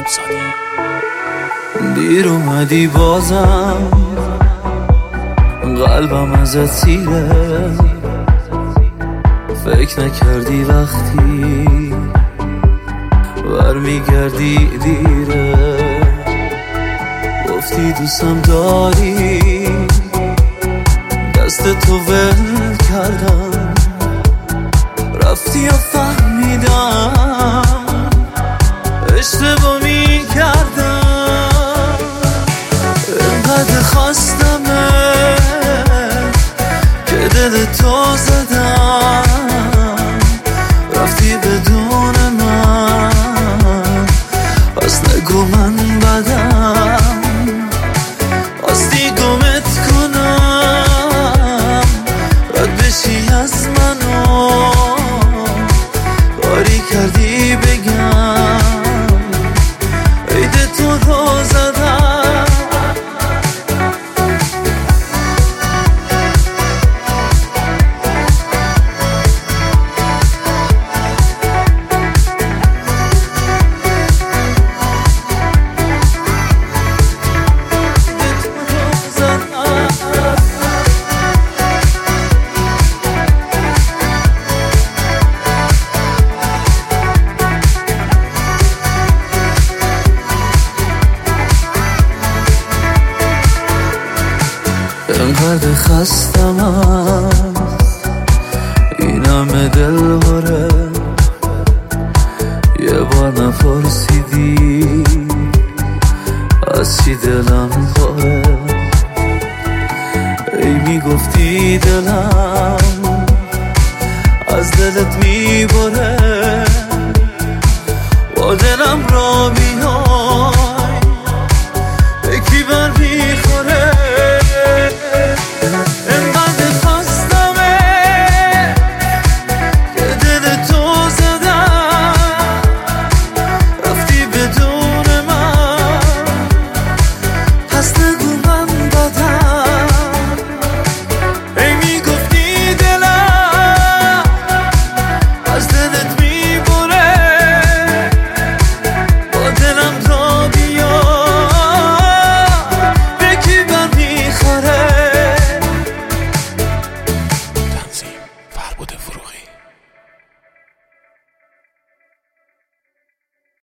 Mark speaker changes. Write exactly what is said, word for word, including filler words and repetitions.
Speaker 1: امامزاده.
Speaker 2: دیر اومدی بازم قلبم ازت سیره، فکر نکردی وقتی برمیگردی دیره. گفتی دوستم داری، دست تو ول کردم، رفتی و فهمیدم اشتباه می کردم. اینقدر خواستمه که دل تو زدم، رفتی بدون من، پس نگو من بدم. خواستی گمت کنم، رد بشی از منو، کاری کردی بگم عید تو رو زدم. اینقدر خستم از این همه دل باره، یه بار نپرسیدی از چی دلم پاره. ای میگفتی دلم از دلت میبره، با دلم را